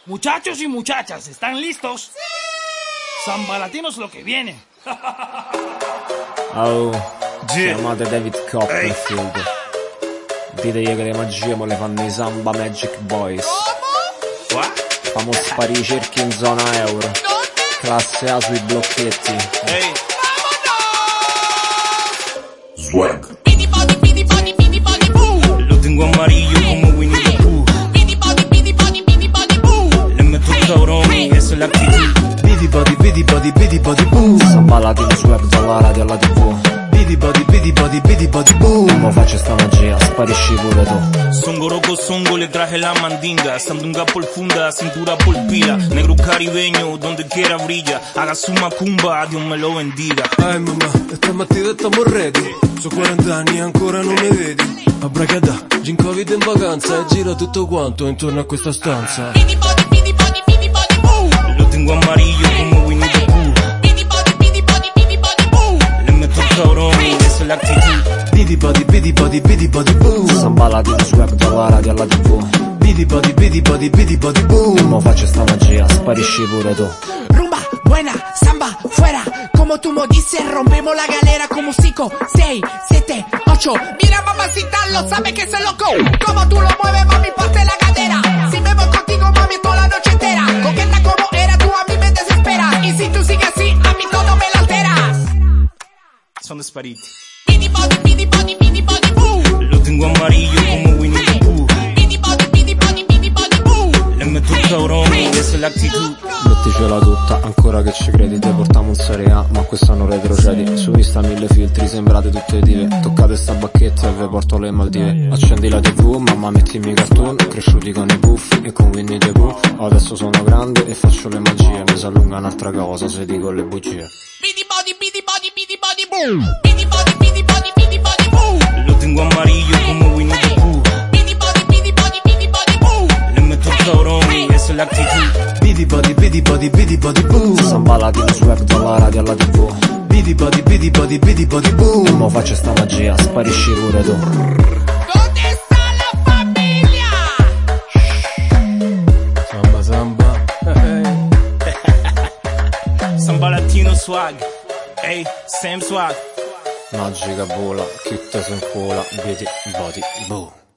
Muchachos y muchachas, ¿están listos? San Valentín es lo que viene. Oh, chiamate David Copperfield. Ditegli che le magie mo le fanno i Samba Magic Boys. Famo sparire i cerchi in zona euro. Classe A sui blocchetti. Swag. Lo tengo amarillo como Winnie the Pooh. Le meto cabrón y esa es la actitud. Bidi body boo. Samba Latino Swag dalla radio alla TV. Bidi body boo. Mo faccio sta magia, sparisci pure tu. Songoroco songo, le traje la mandinga. Sandunga por funda, cintura por pila. Negro caribeño, donde quiera brilla. Haga su macumba, Dios me lo bendiga. Ay mamma, stamattina stiamo ready. So 40 anni e ancora non mi vedi. Abracadà, gin covid in vacanza e gira tutto quanto intorno a questa stanza. Lo tengo amarillo como Winnie the Pooh. Le meto cabrón y esa es la actitud. Bidi body boo. Samba Latino Swag dalla radio alla TV. Bidi body boo. Mo faccio sta magia, sparisci pure tu. Rumba, buena, samba, fuera. Como tú mo dices, rompemos la galera como 5, 6, 7, 8. Mira mamacita, lo sabe que se loco. Como tú lo mueves, mami, parte la cadera. Si me voy contigo, mami, toda la noche entera. Coqueta como era, tú a mí me desesperas. Y si tú sigues así, a mí todo me lo alteras. Son spariti. Bidi body boo. Lo tengo amarillo como Winnie the Pooh. Bidi body boo. Le meto cabrón y esa es la actitud. Metticela tutta, ancora che ci credi. Te portiamo in Serie A, ma quest'anno retrocedi. Su Insta 1000 filtri, sembrate tutte dive. Toccate sta bacchetta e ve porto le Maldive. Accendi la TV, mamma mettimi i cartoon. Cresciuti con i puffi e con Winnie the Pooh. Adesso sono grande e faccio le magie. Mi s'allunga un'altra cosa se dico le bugie. Bidi body boo. Bidi body boo. Lo tengo amarillo como Winnie the Pooh. Bidi body boo. Le meto cabrón y esa es la actitud. Bidi body boo. Samba Latino Swag dalla radio alla TV. Bidi body boo. Mo faccio sta magia, sparisci pure tu. ¿Dónde está la familia? Samba. Samba Latino Swag. Ey, Sam Swag. Magica vola, chi te se incola, vedi body, boh.